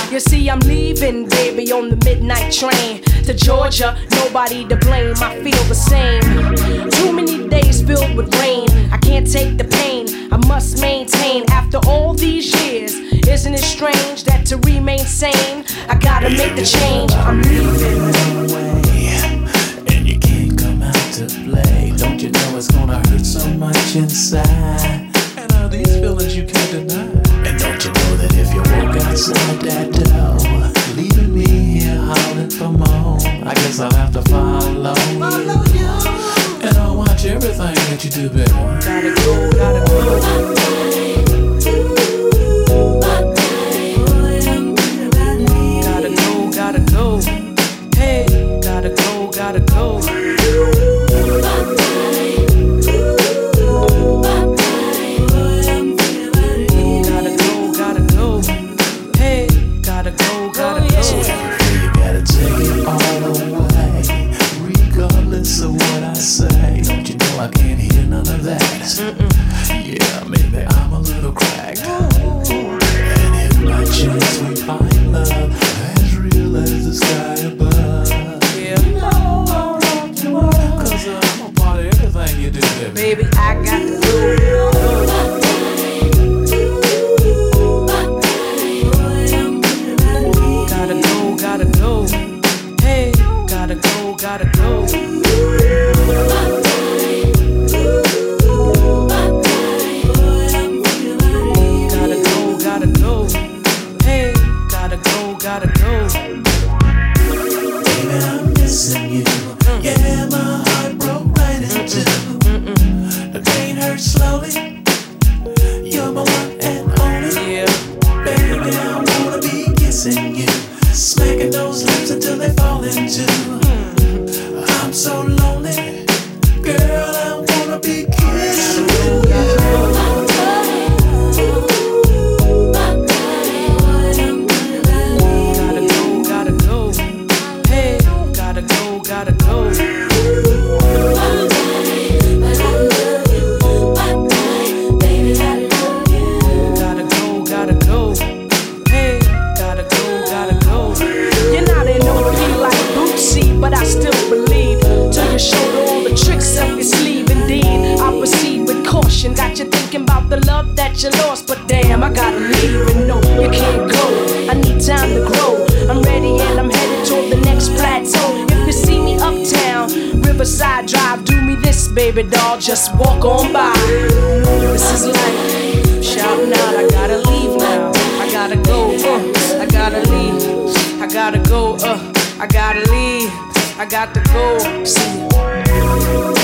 You see, I'm leaving, baby, on the midnight train to Georgia. Nobody to blame, I feel the same. Too many days filled with rain. I can't take the pain, I must maintain after all these years. Isn't it strange that to remain sane, I gotta make the change? I'm leaving. And you can't come out to play. Don't you know it's gonna hurt so much inside? And all these feelings you can't deny. And don't you know that if you walk outside that door, leaving me here howling for more, I guess I'll have to follow you. And I'll watch everything that you do, baby. Gotta go, gotta go. Gotta go, hey, gotta go, gotta go. Gotta go, gotta go, hey, gotta go, gotta go. So you gotta take it all away, regardless of what I say. Don't you know I can't hear none of that? Yeah, maybe I'm a little cracked. And if by chance we find love as real as the sky above, Yeah, cause I'm a part of everything you do, baby. baby, I got to go. Gotta go, gotta go, hey, gotta go, gotta go. Gotta go, gotta go, hey, gotta go, gotta go. Baby, I'm missing you. Yeah, my heart broke right in two. The pain hurts slowly. You're my one and only. Yeah, Baby, I wanna be kissing you, smacking those lips until they fall into. I'm so lonely, girl, I wanna be kissing you. gotta go, gotta go, hey, gotta go, gotta go. Gotta go, gotta go, hey, gotta go, gotta go. You're not an OP like Bootsy, but I still believe till you showed all the tricks up your sleeve. Indeed, I proceed with caution. Got you thinking about the love that you lost, but damn, I gotta leave and no, you can't go. I need time to grow. I'm ready and I'm headed toward the next plateau. If you see me uptown, Riverside Drive, do me this, baby doll, just walk on by. This is life, shouting out, I gotta leave now. I gotta go, I gotta leave. I gotta go, I gotta leave. I got to go, see ya.